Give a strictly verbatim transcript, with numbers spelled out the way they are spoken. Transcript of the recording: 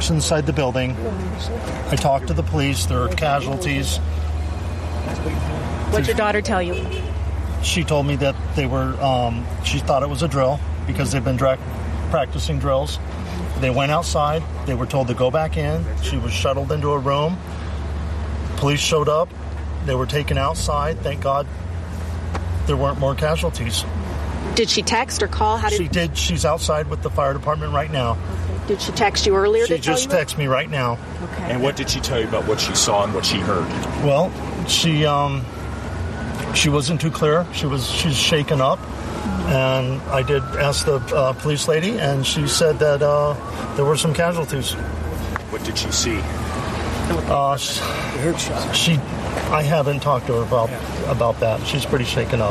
trucks inside the building. I talked to the police. There are casualties. What'd your daughter tell you? She told me that they were, um, she thought it was a drill because they've been dra- practicing drills. They went outside. They were told to go back in. She was shuttled into a room. Police showed up. They were taken outside. Thank God there weren't more casualties. Did she text or call? How did She did. She's outside with the fire department right now. Did she text you earlier She to tell just you? texted me right now. Okay. And what did she tell you about what she saw and what she heard? Well, she um, she wasn't too clear. She was she's shaken up, and I did ask the uh, police lady, and she said that uh, there were some casualties. What did she see? Uh, she, I haven't talked to her about about that. She's pretty shaken up.